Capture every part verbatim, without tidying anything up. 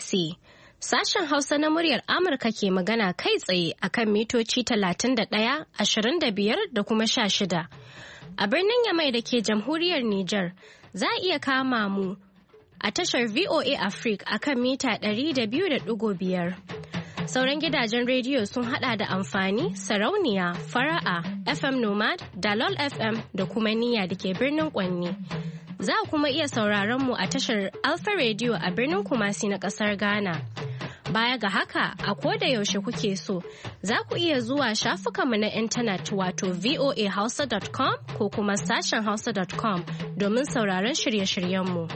C. Sashen Hausa na muryar Amurka ke magana kai tsaye akan mitoci talatin da ɗaya, ashirin da biyar da kuma sha shida. A birnin Yamai da ke jamhuriyar Nijar, za a iya kama mu a tashar V O A Africa akan mita ɗari da biyu da ɗigo biyar. Sauran gidajen rediyo sun hada da amfani, sarauniya, fara'a, F M Nomad, Dalol F M da kuma niyya da ke birnin Kwanni. Za a kuma iya sauraron mu a tashar Alpha Radio a birnin Kumasi na kasar Ghana. Baya ga haka, a koda yaushe kuke so, za ku iya zuwa shafukanmu na intanet wato voa hausa dot com ko kuma sashen hausa dot com domin sauraron shirye-shiryenmu.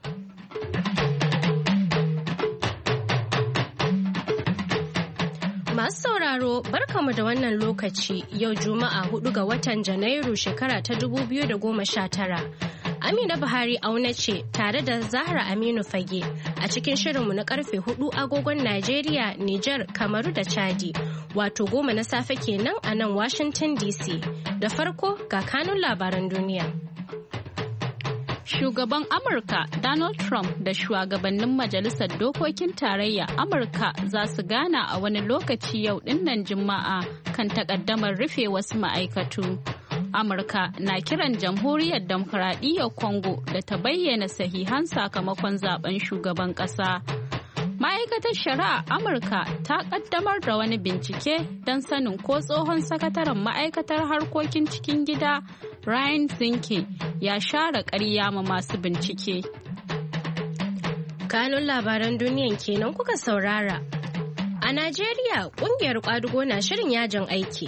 Masu sauraro, barkamu da wannan lokaci yau Juma'a hudu ga watan Janairu shekara ta dubu biyu da goma sha tara. Amina Buhari auna ce tare da Zahra Aminu Fage a cikin shirinmu na karfe hudu agogon Najeriya, Nijar, Kamaru da Chadi, wato goma na safe kenan a nan Washington D C. Da farko ga kanun labaran duniya. Shugaban Amurka Donald Trump da shugabannin Majalisar Dokokin Tarayya Amurka za su gana a wani lokaci yau dinnan Juma'a kan takaddamar rufe wasu ma'aikatu. Amurka na kiran Jamhuriyar Demokuraɗiyyar Congo da ta bayyana sahihan sakamakon zaben shugaban ƙasa. Ma'aikatar Shari'a Amurka ta ƙaddamar da wani bincike don sanin ko tsohon sakataren ma'aikatar harkokin cikin gida Ryan Zinke ya share ƙarya ma masu bincike. Kanun labaran duniyan kenan kuka saurara. A Najeriya, ƙungiyar ƙwadugo na shirin yajin aiki.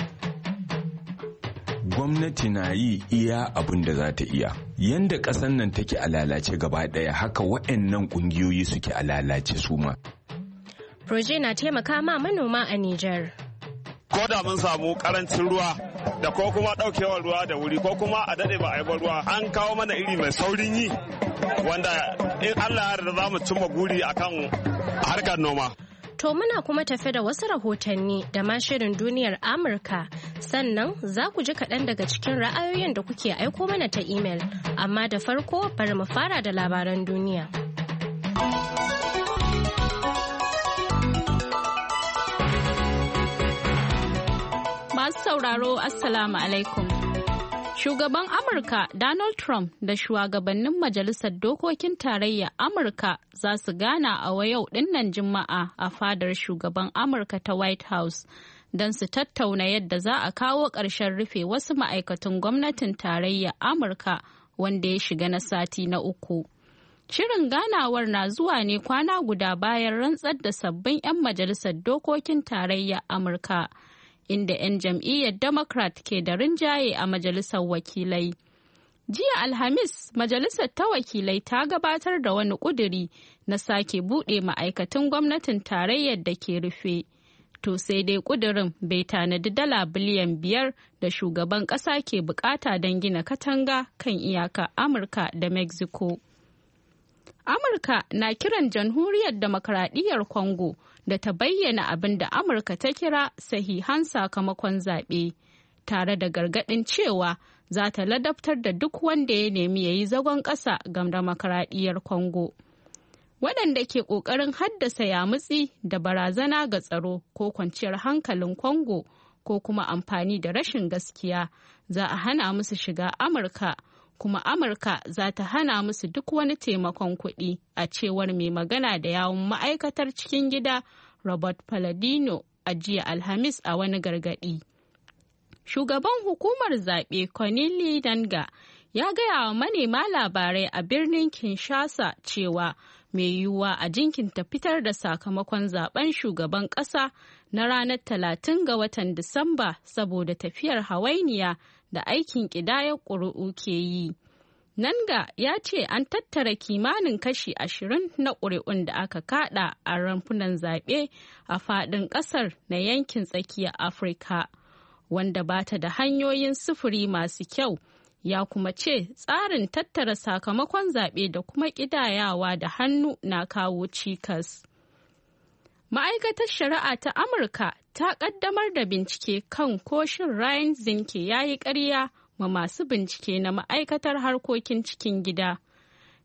Gwamnati na yi iya abin da za ta iya. Yanda ƙasar nan take a lalace gaba ɗaya haka waɗannan ƙungiyoyi suke a lalace su ma. Proje na taimaka ma manoma a Nijar. Ko da mun samu ƙarancin ruwa da ko kuma ɗaukewar ruwa da wuri ko kuma a daɗe ba a yi ba ruwa an kawo mana iri mai saurin yi wanda in Allah ya yarda za mu cimma guri akan harkar noma. To muna kuma tafe da wasu rahotanni da ma shirin duniyar Amurka sannan za ku ji kaɗan daga cikin ra'ayoyin da kuke aiko mana ta imel amma da farko bari mu fara da labaran duniya. Masu sauraro Assalamu alaikum. Shugaban Amurka Donald Trump da shugabannin Majalisar Dokokin Tarayya Amurka za su gana a yau dinnan Juma'a a fadar shugaban Amurka ta White House don su tattauna yadda za a kawo ƙarshen rufe wasu ma'aikatan gwamnatin tarayya Amurka wanda ya shiga na sati na uku. Shirin ganawar na zuwa ne kwana guda bayan rantsar da sabbin 'yan Majalisar Dokokin Tarayya Amurka. Inda 'yan jam'iyyar Democrat ke da rinjaye a Majalisar Wakilai. Jiya Alhamis, Majalisar ta Wakilai ta gabatar da wani ƙuduri na sake buɗe ma'aikatan gwamnatin tarayyar da ke rufe. To sai dai ƙudurin bai tanadi dala biliyan biyar da shugaban ƙasa ke bukata don gina katanga kan iyaka Amurka da Mexico. Amurka na kiran Jamhuriyar Demokradiyyar Congo da ta bayyana abin da Amurka ta kira sahihan sakamakon zaɓe, tare da gargaɗin cewa za ta ladabtar da duk wanda ya nemi ya yi zagon ƙasa ga Demokradiyyar Congo. Waɗanda ke ƙoƙarin haddasa yamutsi da barazana ga tsaro ko kwanciyar hankalin Congo ko kuma amfani da rashin gaskiya za a hana musu shiga Amurka. Kuma Amurka za ta hana musu duk wani taimakon kuɗi a cewar mai magana da yawun ma'aikatar cikin gida Robert Palladino a jiya Alhamis a wani gargaɗi. Shugaban hukumar zaɓe Corneille Nangaa ya gaya wa manema labarai a birnin Kinshasa cewa mai yiwuwa a jinkinta fitar da sakamakon zaben shugaban ƙasa na ranar talatin ga watan Disamba saboda tafiyar hawainiya da aikin ƙidayar ƙuri'u ke yi. Nangaa ya ce an tattara kimanin kashi ashirin na ƙuri'un da aka kaɗa a rumfunan zaɓe a faɗin ƙasar na yankin tsakiyar Afirka, wanda ba ta da hanyoyin sufuri masu kyau. Ya kuma ce tsarin tattara sakamakon zaɓe da kuma ƙidayawa da hannu na kawo cikas. Ma'aikatar Shari'a ta Amurka ta ƙaddamar da bincike kan ko shin Ryan Zinke ya yi ƙarya ma masu bincike na ma'aikatar harkokin cikin gida.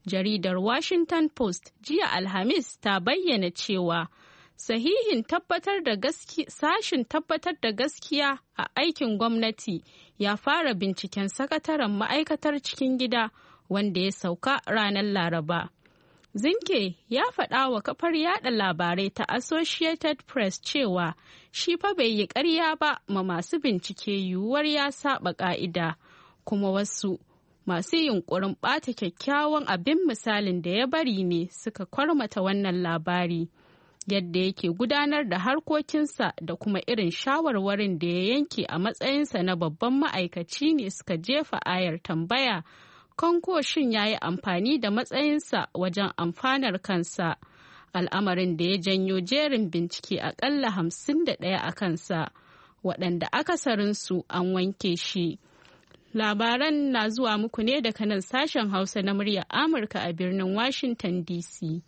Jaridar Washington Post jiya Alhamis ta bayyana cewa sahihin tabbatar da gaskiya sashin tabbatar da gaskiya a aikin gwamnati ya fara binciken sakataren ma'aikatar cikin gida wanda ya sauka ranar Laraba. Zinke ya faɗa wa kafar yada labarai ta Associated Press cewa shi fa bai yi ƙarya ba ma masu bincike yiwuwar ya saba ƙa'ida, kuma wasu masu yunƙurin ɓata kyakkyawan abin misalin da ya bari ne suka kwarmata wannan labari. Yadda yake gudanar da harkokinsa da kuma irin shawarwarin da ya yanke a matsayinsa na babban ma'aikaci ne suka jefa ayar tambaya Konko shin ya yi amfani da matsayinsa wajen amfanar kansa, al'amarin da ya janyo jerin bincike aƙalla hamsin da ɗaya a kansa, waɗanda akasarinsu an wanke shi. Labaran na zuwa muku ne daga nan sashen Hausa na muryar Amurka a birnin Washington D C.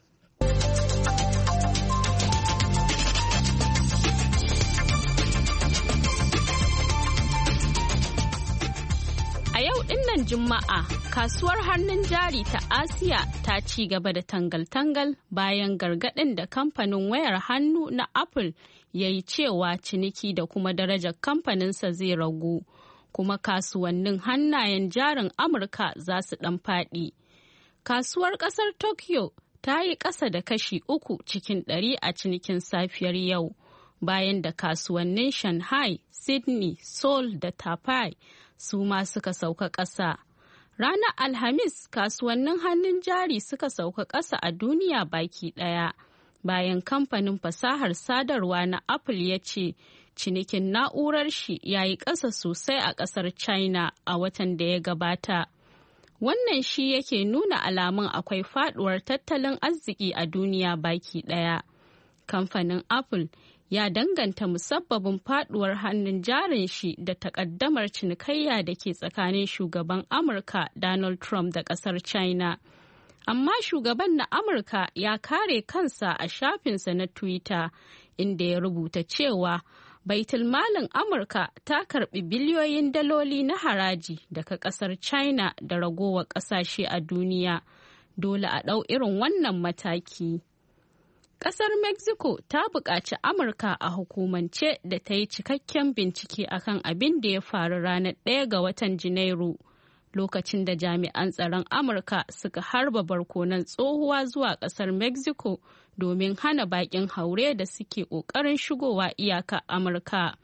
A yau dinnan Juma'a, kasuwar hannun jari ta Asiya ta ci gaba da tangal-tangal bayan gargaɗin da kamfanin wayar hannu na Apple ya yi cewa ciniki da kuma darajar kamfaninsa zai ragu, kuma kasuwannin hannayen jarin Amurka za su ɗan faɗi. Kasuwar ƙasar Tokyo ta yi ƙasa da kashi uku cikin ɗari a cinikin safiyar yau, bayan da kasuwannin Shanghai, Sydney, Seoul da Taipei su ma suka sauka ƙasa. Ranar Alhamis, kasuwannin hannun jari suka sauka ƙasa a duniya baki ɗaya, bayan kamfanin fasahar sadarwa na Apple ya ce cinikin na'urar shi ya yi ƙasa sosai a ƙasar China a watan da ya gabata. Wannan shi yake nuna alamun akwai faɗuwar tattalin arziki a duniya baki ɗaya. Kamfanin Apple ya danganta musabbabin faduwar hannun jarin shi da takaddamar cinikayya da ke tsakanin shugaban Amurka Donald Trump da kasar China. Amma shugaban na Amurka ya kare kansa a shafinsa na Twitter, inda ya rubuta cewa baitulmalin Amurka ta karbi biliyoyin daloli na haraji daga kasar China da ragowar kasashe a duniya. Dole a ɗau irin wannan mataki. Ƙasar Mexico ta buƙaci Amurka a hukumance da ta yi cikakken bincike akan abin da ya faru ranar ɗaya ga watan Janairu, lokacin da jami'an tsaron Amurka suka harba barkonon tsohuwa zuwa ƙasar Mexico domin hana baƙin haure da suke ƙoƙarin shigowa iyaka Amurka.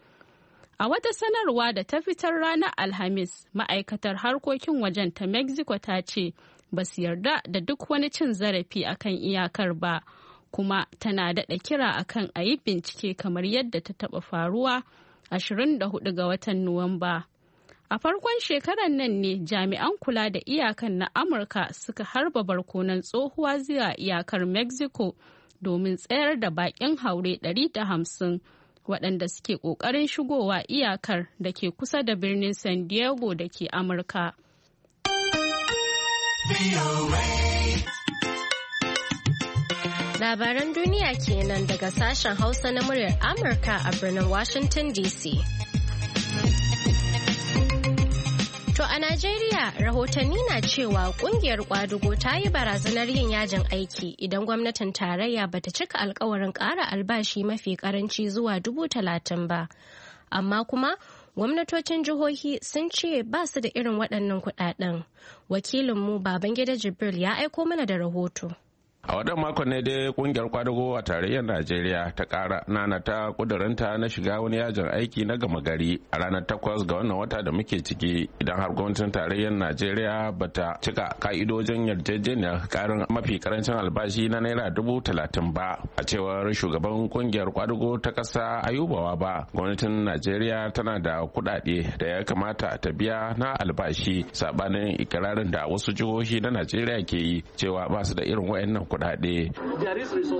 A wata sanarwa da ta fitar ranar Alhamis, ma'aikatar harkokin wajen ta Mexico ta ce ba su yarda da duk wani cin zarafi akan iyakar ba. Kuma tana daɗa kira akan a yi bincike kamar yadda ta taɓa faruwa ashirin da hudu ga watan Nuwamba. A farkon shekarar nan ne jami'an kula da iyakan na Amurka suka harba barkonon tsohuwa zuwa iyakar Mexico domin tsayar da baƙin haure ɗari da hamsin waɗanda suke ƙoƙarin shigowa iyakar da ke kusa da birnin San Diego da ke Amurka. Labaran duniya kenan daga sashen Hausa na muryar Amurka a birnin Washington D C. To a Najeriya, rahotanni na cewa kungiyar kwadugo ta yi barazanar yin yajin aiki idan gwamnatin tarayya bata cika alkawarin ƙara albashi mafi karanci zuwa dubu talatin ba. Amma kuma gwamnatocin jihohi sun ce ba su da irin waɗannan kuɗaɗen. Wakilinmu Babangida Jibril ya aiko mana da rahoto. A wadan makon ne dai kungiyar kwadago a tarayyar Najeriya ta kara nana ta kudurinta na shiga wani yajin aiki na gama gari a ranar takwas ga wannan wata da muke ciki idan har gwamnatin tarayyar Najeriya bata cika ka'idojin yarjejeniyar karin mafi karancin albashi na naira dubu talatin ba. A cewar shugaban kungiyar kwadago ta kasa Ayubawa ba, gwamnatin Najeriya tana da kudade da ya kamata ta biya na albashi sabanin ikirarin da wasu jihohi na Najeriya ke yi cewa ba su da irin wayannan kudade. There is resource. If we were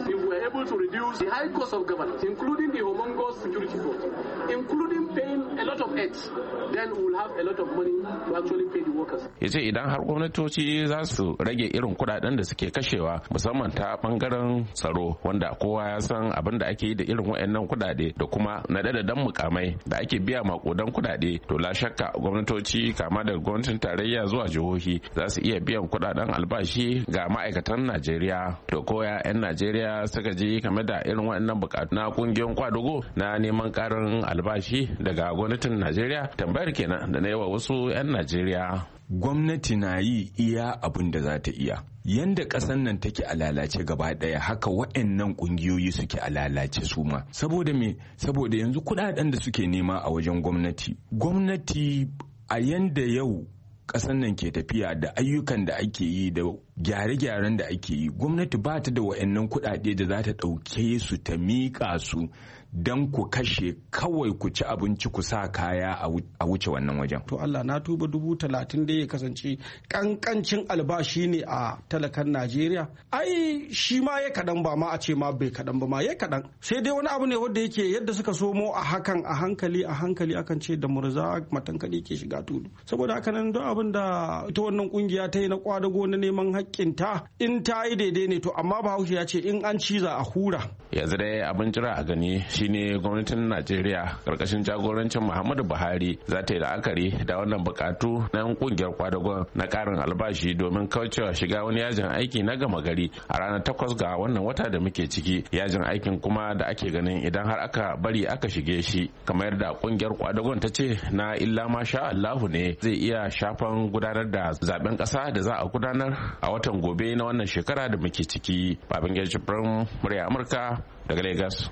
able to reduce the high cost of governance, including the humongous security cost, including paying a lot of aids, then we will have a lot of money to actually pay the workers. Ya ce idan har gwamnatoci za su rage irin kudaden da suke kashewa musamman ta bangaren tsaro wanda kowa ya san abin da ake yi da irin waɗannan kudade da kuma naɗe-naɗen mukamai da ake biya makudan kudade, to la shakka gwamnatoci kama daga gwamnatin tarayya zuwa jihohi za su iya biyan kudaden albashi ga ma'aikatan Najeriya. To koya 'yan Najeriya suka ji game da irin waɗannan bukatu na kungiyoyin kwadugo na neman karin albashi daga gwamnatin Najeriya? Tambayar kenan da na yi wa wasu 'yan Najeriya. Gwamnati na yi iya abin da za ta iya. Yanda ƙasar nan take a lalace gaba ɗaya haka waɗannan ƙungiyoyi suke a lalace su ma. Saboda me? Saboda yanzu kuɗaɗen da suke nema a wajen gwamnati. Gwamnati a yanda yau ƙasar nan ke tafiya da ayyukan da ake yi da gyare-gyaren da ake yi, gwamnati ba ta da waɗannan kuɗaɗe da za ta ɗauke su ta miƙa su don ku kashe kawai ku ci abinci ku sa kaya a wuce wannan wajen. To Allah na tuba dubu talatin da ya kasance kankancin albashi ne a talakan Najeriya. Ai shi ma ya kaɗan ba ma a ce ma bai kaɗan ba ma ya kaɗan. Sai dai wani abu ne wanda yake yadda suka somo a hakan a hankali a hankali akan ce da murza matankaɗi ke shiga tudu. Saboda haka nan don abin da ita wannan kungiya ta yi na kwadago na neman haƙƙinta in ta yi daidai ne to amma Bahaushe ya ce in an ciza a hura. Yanzu dai abin jira a gani shine gwamnatin Najeriya karkashin jagorancin Muhammadu Buhari za ta yi la'akari da wannan bukatu na yan kungiyar kwadagon na karin albashi domin kaucewa shiga wani yajin aiki na gama gari a ranar takwas ga wannan wata da muke ciki, yajin aikin kuma da ake ganin idan har aka bari aka shige shi kamar yadda kungiyar kwadagon ta ce na illa ma sha Allahu ne zai iya shafan gudanar da zaben kasa da za a gudanar a watan gobe na wannan shekara da muke ciki. Babangida Jibrin, murya Amurka daga Lagos.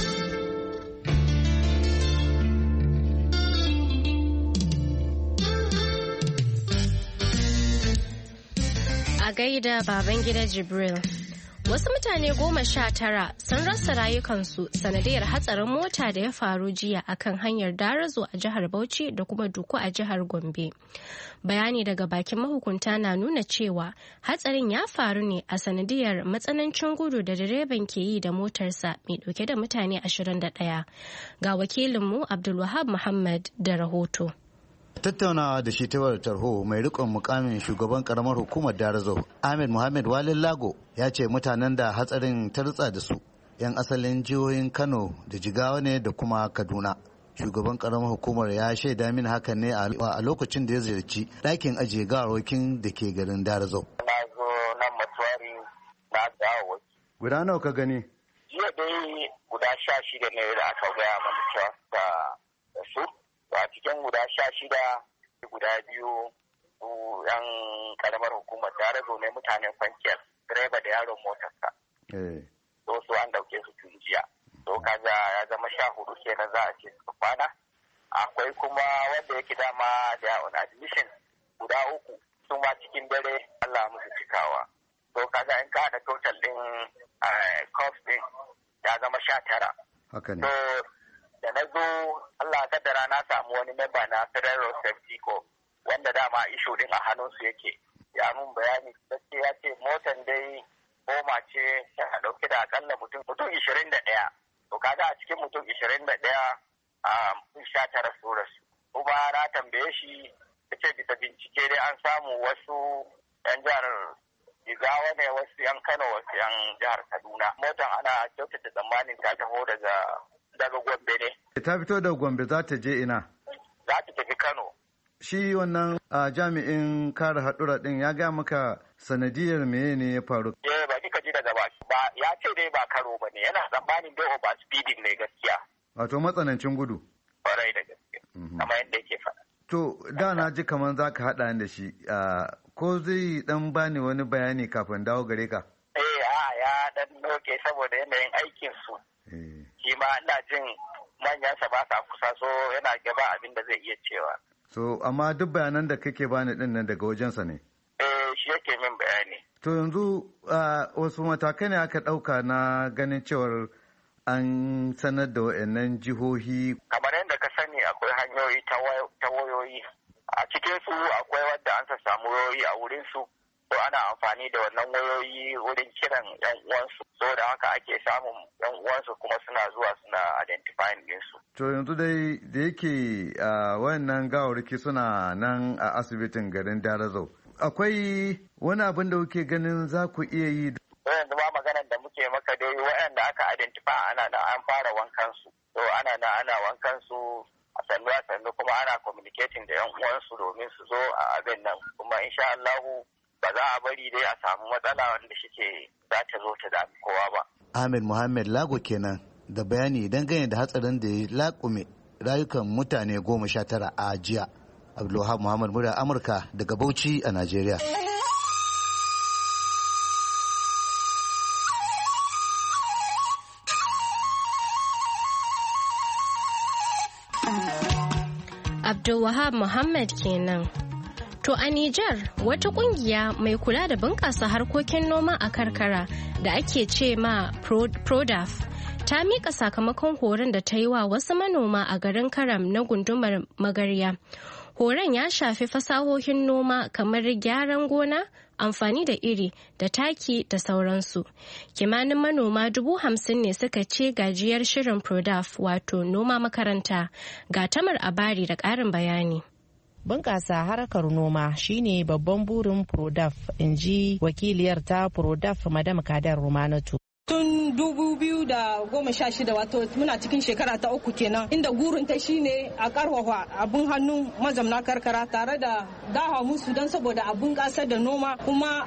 A gaida Babangida Jibril. Wasu mutane goma sha tara sun rasa rayukansu sanadiyar hatsarin mota da ya faru jiya akan hanyar Darazo a jihar Bauchi da kuma Duku a jihar Gombe. Bayani daga bakin mahukunta na nuna cewa hatsarin ya faru ne a sanadiyar matsanancin gudu da direban ke yi da motarsa mai dauke da mutane ashirin da ɗaya. Ga wakilinmu Abdulwahab Muhammad da rahoto. Tattaunawa da shi ta wayar tarho mai rikon mukamin shugaban karamar hukumar Darazo Ahmed Muhammad Walin Lago ya ce mutanen da hatsarin ta rutsa da su 'yan asalin jihohin Kano da Jigawa ne da kuma Kaduna. Shugaban karamar hukumar ya shaida min hakan ne a lokacin da ya ziyarci ɗakin ajiye gawarwakin da ke garin Darazo. Na zo nan matuwari na dawo. Guda nawa ka gani? Jiya dai guda sha shida ne da aka gaya mana cewa da su. A cikin guda sha shida guda biyu yan karamar hukumar Darazo ne mutanen kwanciyar direba da yaron motarsa. So su an dauke su tun jiya. So kaga ya zama sha hudu kenan za a ce su kwana. Akwai kuma wanda yake dama da on admission guda uku su ma cikin dare Allah musu cikawa. So kaga in ka haɗa total din cost din ya zama sha tara. Haka ne. Da na zo Allah kaddara na samu wani memba na Federal Safety Corps wanda dama isho din a hannunsu yake. Ya mun bayani gaske ya ce motan dai goma ce tana dauke da akalla mutum mutum ishirin da ɗaya. To kaga a cikin mutum ishirin da ɗaya a mutum sha tara su rasu. Kuma na tambaye shi ya ce bisa bincike dai an samu wasu yan jihar Jigawa ne, wasu yan Kano, wasu yan jihar Kaduna. Motan ana kyautata tsammanin ta taho daga daga Gombe ne. Ta fito da Gombe za ta je ina? Za ta tafi Kano. Shi wannan jami'in kare haɗura ɗin ya gaya maka sanadiyar meye ne ya faru? Eh ba kika ji daga baki ba, ya ce dai ba karo ba ne, yana tsammanin dai over speeding ne gaskiya. Wato matsanancin gudu? Kwarai da gaske, kamar yadda yake faɗa. To da na ji kamar za ka haɗa da shi, ko zai ɗan bani wani bayani kafin dawo gare ka? Eh a ya ɗan noke saboda yanayin aikin su. Shi ma ina jin manyansa ba sa kusa, so yana gaba abin da zai iya cewa. So amma duk bayanan da kake bani din nan daga wajensa ne? Eh shi yake min bayani. To yanzu wasu matakai ne aka ɗauka na ganin cewar an sanar da waɗannan jihohi? Kamar yadda ka sani akwai hanyoyi ta wayoyi. A cikin su akwai wadda an samu wayoyi a wurin su to ana amfani da wannan wayoyi wurin kiran yan uwansu, saboda haka ake samun yan uwansu kuma suna zuwa suna identifying ɗinsu. To yanzu dai da yake wayannan gawarki suna nan a asibitin garin Darazau, akwai wani abin da kuke ganin za ku iya yi? Yanzu ba maganar da muke maka dai wayanda aka identify ana da an fara wankan su, to ana da ana wankan su a sannu a sannu kuma ana communicating da yan uwansu domin su zo a abin nan, kuma insha Allahu ba za a bari dai a samu matsala wanda shike za ta zo ta dami kowa ba. Ahmed Muhammad Lago kenan da bayani dangane da hatsarin da ya laƙume rayukan mutane goma sha tara a jiya. Abdulwahab Muhammad Murya Amurka daga Bauchi a Najeriya. Abdulwahab Muhammad kenan. To a Nijar wata kungiya mai kula da bunƙasa harkokin noma a karkara da ake ce ma Prodaf ta miƙa sakamakon horon da ta yi wa wasu manoma a garin Karam na gundumar Magarya. Horon ya shafi fasahohin noma kamar gyaran gona, amfani da iri da taki da sauransu. Kimanin manoma dubu hamsin ne suka ce gajiyar shirin Prodaf wato noma makaranta. Ga Tamar Abari da ƙarin bayani. Bunƙasa harkar noma shine babban burin Prodaf, in ji wakiliyar ta Prodaf Madam Kadar Romanatu. Tun dubu biyu da goma sha shida wato muna cikin shekara ta uku kenan, inda gurin ta shine a karfafa abun hannun mazamna karkara tare da dawa musu don saboda abun kasar da noma kuma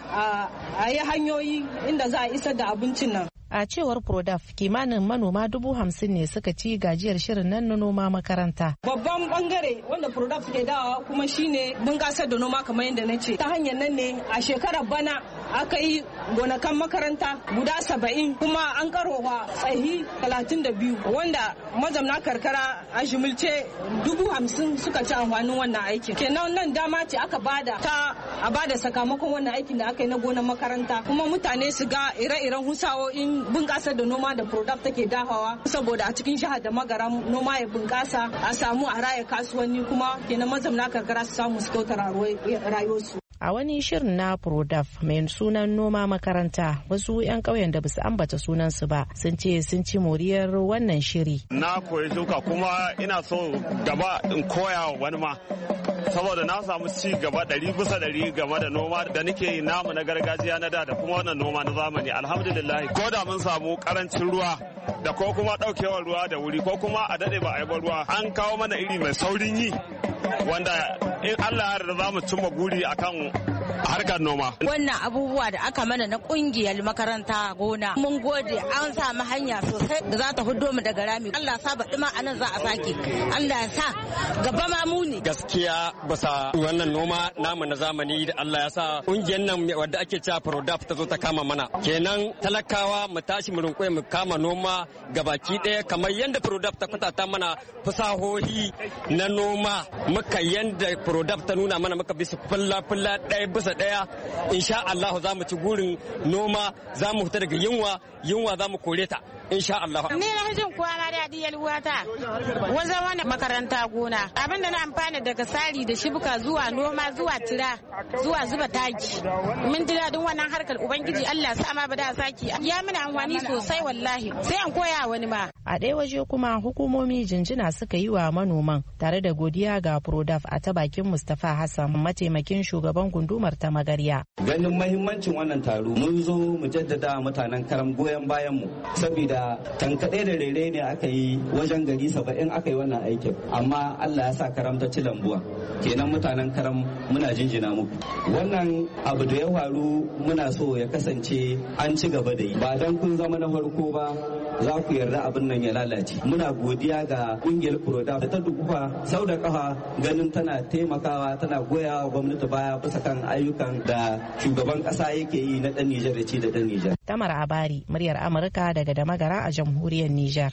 a yi hanyoyi inda za a isar da abincin nan. A cewar Prodaf kimanin manoma dubu hamsin ne suka ci gajiyar shirin nan na noma makaranta. Babban bangare wanda Prodaf ke dawa kuma shine bunƙasar da noma kamar yadda na ce. Ta hanyar nan ne a shekarar bana aka yi gonakan makaranta guda saba'in kuma an karowa tsahi talatin da biyu wanda mazamna karkara a jimilce dubu hamsin suka ci amfanin wannan aikin. Kenan nan dama ce aka bada ta a bada sakamakon wannan aikin da aka yi na gonar makaranta kuma mutane su ga ire-iren husawo'in bunƙasa da noma da Prodaf take dafawa saboda a cikin jihar da magaram noma ya bunƙasa a samu a raya kasuwanni kuma kenan mazamna karkara su samu su kautar rayuwarsu. A wani shirin na Prodaf mai sunan noma makaranta wasu 'yan ƙauyen da basu ambata sunansu ba sun ce sun ci moriyar wannan shiri. Na koyi shuka kuma ina so gaba in koya wa wani ma saboda na samu ci gaba ɗari bisa ɗari game da noma da nake yi namu na gargajiya na da da kuma wannan noma na zamani alhamdulillah. Ko da mun samu karancin ruwa da ko kuma ɗaukewar ruwa da wuri ko kuma a daɗe ba a yi ba ruwa an kawo mana iri mai saurin yi wanda in Allah ya yarda za mu cimma guri akan harkar noma. Wannan abubuwa da aka mana na kungiyar makaranta gona mun gode an samu hanya sosai da za ta hudo mu daga rami. Allah sa baɗi ma anan za a sake. Allah ya sa gaba ma mu ne. Gaskiya basa wannan noma namu na zamani da Allah ya sa kungiyar nan wadda ake cewa Prodaf ta zo ta kama mana. Kenan talakawa mu tashi mu rinƙoye mu kama noma gabaki ɗaya kamar yadda Prodaf ta kwatanta mana fasahohi na noma muka yanda Prodaf ta nuna mana muka bisa fulla-fulla ɗaya bisa ɗaya insha Allah za mu ci gurin noma za mu fita daga yunwa yunwa za mu kore ta insha Allah. Ni na jin kwana da diyar uwata wajen wani makaranta gona abinda na amfana daga sari da shibuka zuwa noma zuwa tira zuwa zuba taki mun ji daɗin wannan harkar ubangiji Allah sa ma ba da saki ya mana amfani sosai wallahi sai an koya wani ma. A ɗaya waje kuma hukumomi jinjina suka yi wa manoman tare da godiya ga Prodaf a ta bakin Mustapha Hassan mataimakin shugaban gundumar ta Magarya. Ganin mahimmancin wannan taro mun zo mu jaddada mutanen Karam goyon bayan mu saboda tankaɗe da rere ne aka yi wajen gari saba'in aka yi wannan aikin amma Allah ya sa Karam ta ci lambuwa kenan mutanen Karam muna jinjina muku wannan abu da ya faru muna so ya kasance an ci gaba da yi ba dan kun zama na farko ba za ku yarda abin nan ya lalace muna godiya ga kungiyar Prodaf da ta dukufa sau da kafa ganin tana taimakawa tana goyawa gwamnati baya bisa kan ayyukan da shugaban kasa yake yi na dan Nijar da ci da dan Nijar. Tamar Abari muryar Amurka daga Damagara a jamhuriyar Nijar.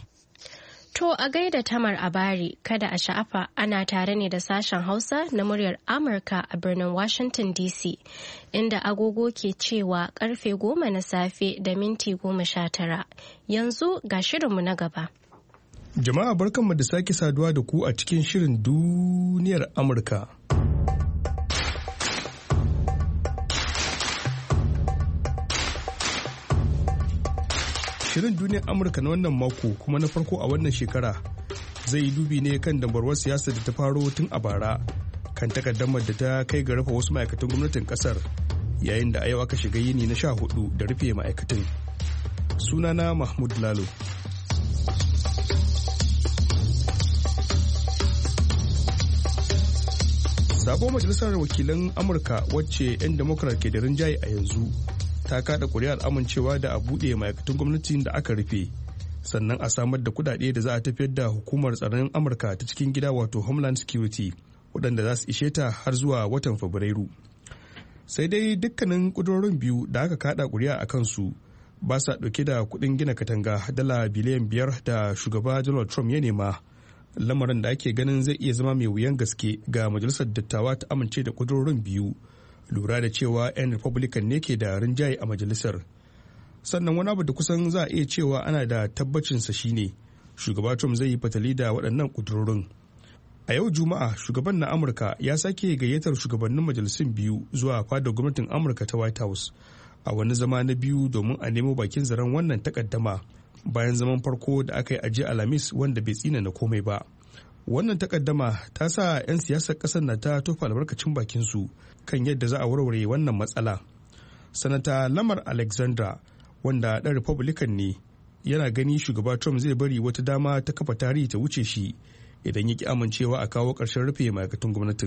To a gaida Tamar Abari kada a sha'afa ana tare ne da sashen Hausa na muryar Amurka a birnin Washington D C inda agogo ke cewa karfe goma na safe da minti goma sha tara. Yanzu ga shirinmu na gaba. Jama'a barkanmu da sake saduwa da ku a cikin shirin duniyar Amurka. Shirin duniyar Amurka na wannan mako kuma na farko a wannan shekara zai yi dubi ne kan dambarwar siyasa da ta faro tun a bara kan takaddamar da ta kai ga rufe wasu ma'aikatan gwamnatin kasar yayin da a yau aka shiga yini na sha hudu da rufe ma'aikatan. Sunana Mahmud Lalo. Sabon majalisar wakilan Amurka wacce 'yan Democrat ke da rinjaye a yanzu ta kada kuri'ar amincewa da a buɗe ma'aikatan gwamnatin da aka rufe sannan a samar da kudade da za a tafiyar da hukumar tsaron Amurka ta cikin gida wato Homeland Security waɗanda za su ishe ta har zuwa watan Fabrairu. Sai dai dukkanin kudurorin biyu da aka kada kuri'a a kansu ba sa ɗauke da kuɗin gina katanga dala biliyan biyar da shugaba Donald Trump ya nema. Lamarin da ake ganin zai iya zama mai wuyan gaske ga majalisar dattawa ta amince da kudurorin biyu lura da cewa 'yan Republican ne ke da rinjaye a majalisar. Sannan wani abu da kusan za a iya cewa ana da tabbacinsa shine shugaba Trump zai yi fatali da waɗannan kudurorin. A yau Juma'a shugaban na Amurka ya sake gayyatar shugabannin majalisun biyu zuwa fadar gwamnatin Amurka ta White House a wani zama na biyu domin a nemo bakin zaren wannan takaddama bayan zaman farko da aka yi a jiya Alhamis wanda bai tsina na komai ba. Wannan takaddama ta sa 'yan siyasar ƙasar na ta tofa albarkacin bakin su kan yadda za a warware wannan matsala. Sanata Lamar Alexandra wanda ɗan Republican ne yana gani shugaba Trump zai bari wata dama ta kafa tarihi ta wuce shi idan ya ki amincewa a kawo ƙarshen rufe ma'aikatan gwamnatin.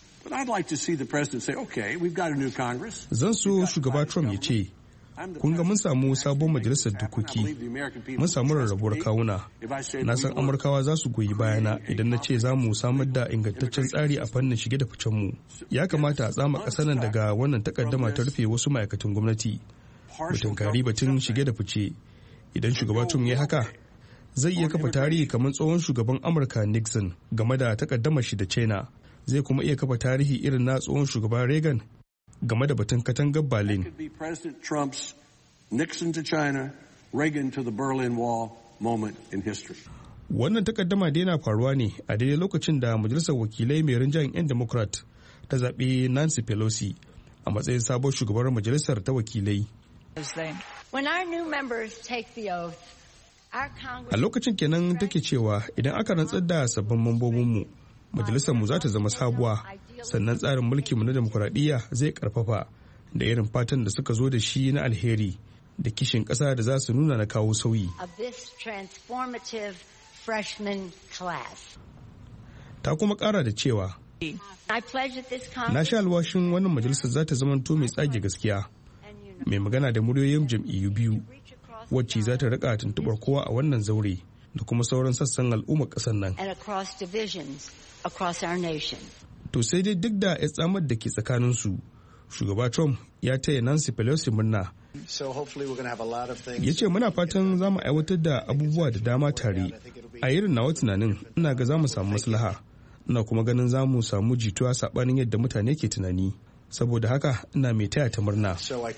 Zan so shugaba Trump ya ce, kun ga mun samu sabon majalisar dokoki, mun samu rarrabuwar kawuna. Na san Amurkawa za su goyi bayana idan na ce za mu samar da ingantaccen tsari a fannin shige da ficenmu. Ya kamata a tsama ƙasar nan daga wannan takaddama ta rufe wasu ma'aikatan gwamnati. Mu tunkari batun shige da fice. Idan shugaba Trump ya haka, zai iya kafa tarihi kamar tsohon shugaban Amurka Nixon game da takaddamar shi da China. Zai kuma iya kafa tarihi irin na tsohon shugaban Reagan game da batun katangar Berlin. Wannan takaddama da yana faruwa ne a daidai lokacin da majalisar wakilai mai rinjayen 'yan Democrat ta zaɓi Nancy Pelosi a matsayin sabon shugabar majalisar ta wakilai. A lokacin kenan take cewa idan aka rantsar da sabbin mambobinmu, majalisar mu za ta zama sabuwa, sannan tsarin mulki mu na demokuraɗiyya zai karfafa da irin fatan da suka zo da shi na alheri da kishin ƙasa da za su nuna na kawo sauyi. Ta kuma ƙara da cewa, na sha alwashin wannan majalisar za ta zamanto mai tsage gaskiya, mai magana da muryoyin jam'iyyu biyu, wacce za ta rika tuntuɓar kowa a wannan zaure da kuma sauran sassan al'ummar ƙasar nan. To sai dai duk da ya tsamar da ke tsakaninsu, shugaba Trump ya taya Nancy Pelosi murna. Ya ce muna fatan za mu aiwatar da abubuwa da dama tare. A irin nawa tunanin ina ga za mu samu maslaha, ina kuma ganin za mu samu jituwa saɓanin yadda mutane ke tunani. Saboda haka ina mai taya ta murna.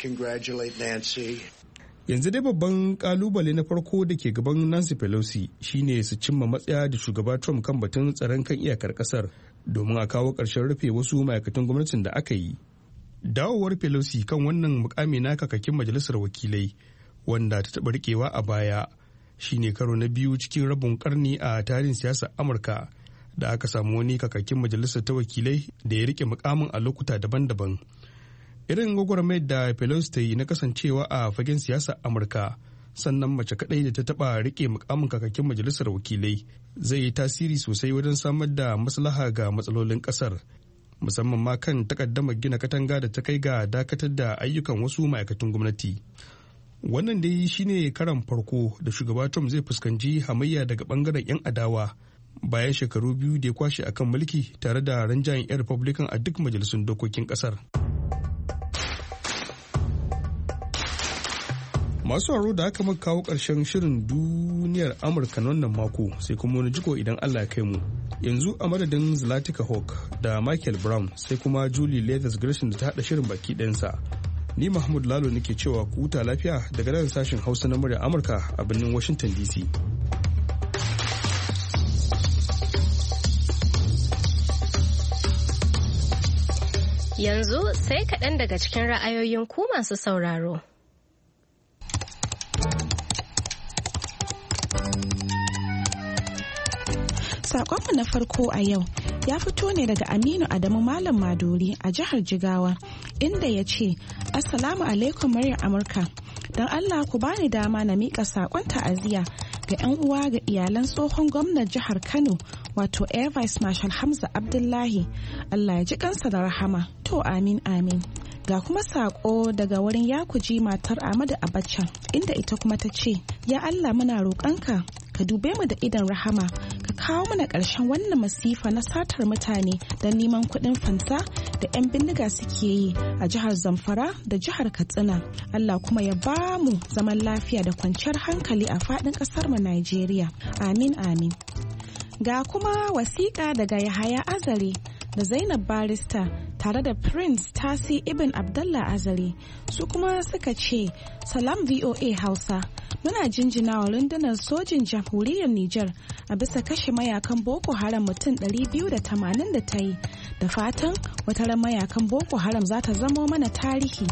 Yanzu dai babban kalubale na farko da ke gaban Nancy Pelosi shine su cimma matsaya da shugaba Trump kan batun tsaron kan iyakar kasar domin a kawo ƙarshen rufe wasu ma'aikatan gwamnatin da aka yi. Dawowar Pelosi kan wannan mukami na kakakin majalisar wakilai wanda ta taɓa riƙewa a baya shine karo na biyu cikin rabin karni a tarihin siyasar Amurka da aka samu wani kakakin majalisar ta wakilai da ya riƙe mukamin a lokuta daban-daban. Irin gwagwarmayar da Pelosi ta yi na kasancewa a fagen siyasar Amurka sannan mace kadai da ta taba rike mukamin kakakin majalisar wakilai zai yi tasiri sosai wajen samar da maslaha ga matsalolin kasar, musamman ma kan takaddamar gina katanga da ta kai ga dakatar da ayyukan wasu ma'aikatan gwamnati. Wannan dai shine karan farko da shugaba Trump zai fuskanci hamayya daga bangaren 'yan adawa bayan shekaru biyu da ya kwashe akan mulki tare da ranjayen 'yan Republican a duk majalisun dokokin kasar. Masu haro da aka maka kawo ƙarshen shirin duniyar Amurka na wannan mako sai kuma wani jiko idan Allah ya kai mu. Yanzu a madadin Zlatica Hawk da Michael Brown sai kuma Julie Leathers Gresham da ta haɗa shirin baki ɗayansa. Ni Mahmud Lalo nake cewa ku huta lafiya daga nan sashen Hausa na muryar Amurka a birnin Washington D C. Yanzu sai kaɗan daga cikin ra'ayoyin ku masu sauraro. Sakonmu na farko a yau ya fito ne daga Aminu Adamu Malam Maduri a jihar Jigawa, inda ya ce, Assalamu alaikum muryar Amurka. Don Allah ku bani dama na miƙa saƙon ta'aziyya ga 'yan uwa ga iyalan tsohon gwamnan jihar Kano, wato Air Vice Marshal Hamza Abdullahi. Allah ya ji kansa da rahama. To amin amin. Ga kuma saƙo daga wurin Yakuji matar Ahmadu Abacha, inda ita kuma ta ce, ya Allah muna roƙonka ka dube mu da idan rahama, ka kawo mana ƙarshen wannan masifa na satar mutane don neman kuɗin fansa da 'yan bindiga suke yi a jihar Zamfara da jihar Katsina. Allah kuma ya ba mu zaman lafiya da kwanciyar hankali a faɗin ƙasar mu Najeriya. Amin amin. Ga kuma wasiƙa daga Yahaya Azare da Zainab Barista tare da Prince Tasi Ibn Abdullah Azare. Su kuma suka ce, Salam V O A Hausa. Muna jinjina wa rundunar sojin jamhuriyar Nijar a bisa kashe mayakan Boko Haram mutum ɗari biyu da tamanin da ta yi. Da fatan wataran mayakan Boko Haram za ta zamo mana tarihi.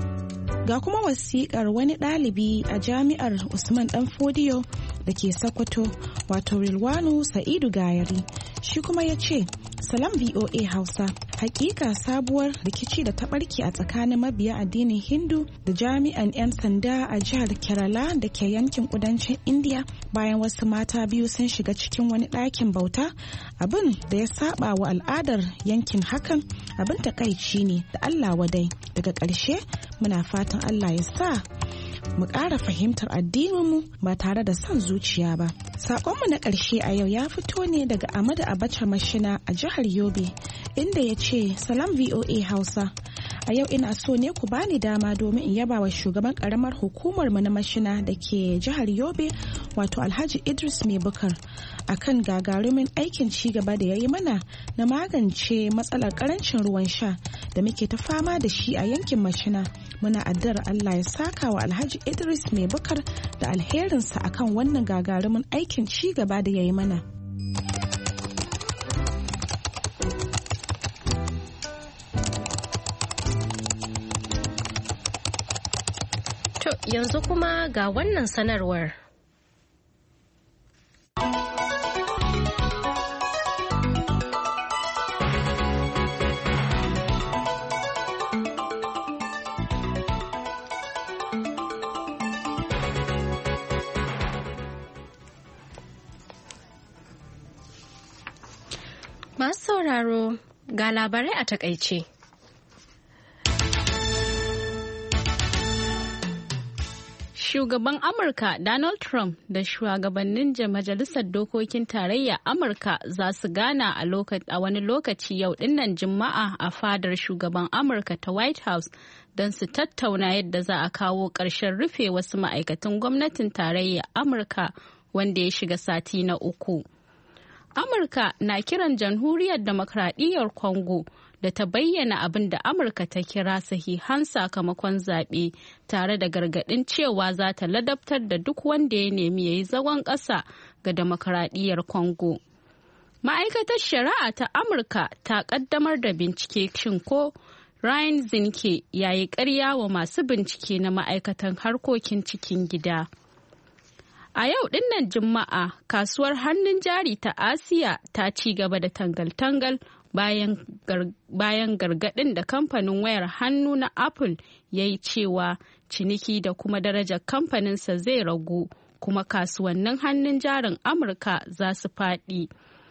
Ga kuma wasiƙar wani ɗalibi a jami'ar Usman Dan Fodiyo da ke Sokoto, wato Rilwanu Sa'idu Gayari. Shi kuma ya ce, Salam V O A Hausa. Hakika sabuwar rikici da ta barke a tsakanin mabiya addinin Hindu da jami'an 'yan sanda a jihar Kerala da ke yankin kudancin India bayan wasu mata biyu sun shiga cikin wani ɗakin bauta, abin da ya saba wa al'adar yankin, hakan abin takaici ne da Allah wadai. Daga ƙarshe muna fatan Allah ya sa mu ƙara fahimtar addininmu ba tare da son zuciya ba. Saƙonmu na ƙarshe a yau ya fito ne daga Ahmadu Abacha Mashina a jihar Yobe, inda ya ce, Salam V O A Hausa. A yau ina so ne ku bani dama domin in yaba wa shugaban ƙaramar hukumar mu na Mashina da ke jihar Yobe, wato Alhaji Idris Mai Bukar, akan gagarumin aikin ci gaba da ya yi mana na magance matsalar ƙarancin ruwan sha da muke ta fama da shi a yankin Mashina. Muna addu'ar Allah ya saka wa Alhaji Idris Mai Bukar da alherinsa akan wannan gagarumin aikin ci gaba da ya yi mana. To yanzu kuma ga wannan sanarwar. Masu sauraro ga labarai a takaice. Shugaban Amurka Donald Trump da shugabannin Majalisar Dokokin Tarayya Amurka za su gana a wani lokaci yau dinnan Juma'a a fadar shugaban Amurka ta White House don su tattauna yadda za a kawo ƙarshen rufe wasu ma'aikatan gwamnatin tarayya Amurka wanda ya shiga sati na uku. Amurka na kiran Jamhuriyar Demokradiyyar Congo da ta bayyana abin da Amurka ta kira sahihan sakamakon zaɓe, tare da gargaɗin cewa za ta ladabtar da duk wanda ya nemi ya yi zagon ƙasa ga Demokradiyyar Congo. Ma'aikatar Shari'a ta Amurka ta ƙaddamar da bincike shin ko Ryan Zinke ya yi ƙarya wa masu bincike na ma'aikatan harkokin cikin gida. A yau dinnan Juma'a, kasuwar hannun jari ta Asiya ta ci gaba da tangal-tangal bayan gargaɗin da kamfanin wayar hannu na Apple ya yi cewa ciniki da kuma darajar kamfaninsa zai ragu, kuma kasuwannin hannun jarin Amurka za su faɗi.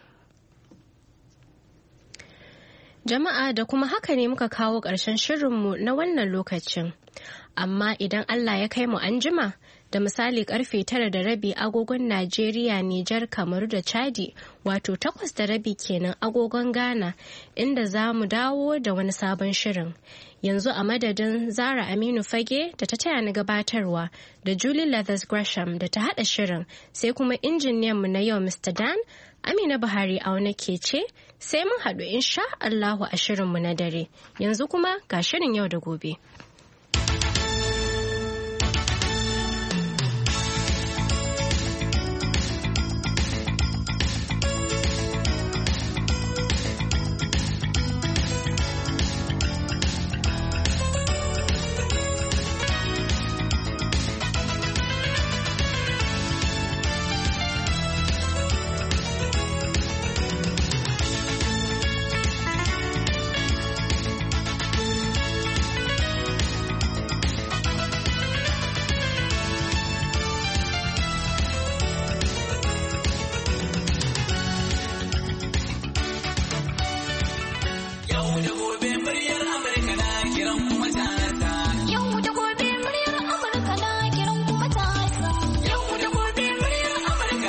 Jama'a, da kuma haka ne muka kawo ƙarshen shirinmu na wannan lokacin. Amma idan Allah ya kai mu anjima, da misali karfe tara da rabi agogon Najeriya, Nijar, Kamaru da Chadi, wato takwas da rabi kenan agogon Ghana, inda za mu dawo da wani sabon shirin. Yanzu a madadin Zara Aminu Fage da ta taya ni gabatarwa, da Julie Leathers Gresham da ta haɗa shirin, sai kuma injiniyanmu na yau Mister Dan, Amina Buhari auna ke ce, sai mun haɗu insha Allahu a shirinmu na dare. Yanzu kuma ga shirin yau da gobe.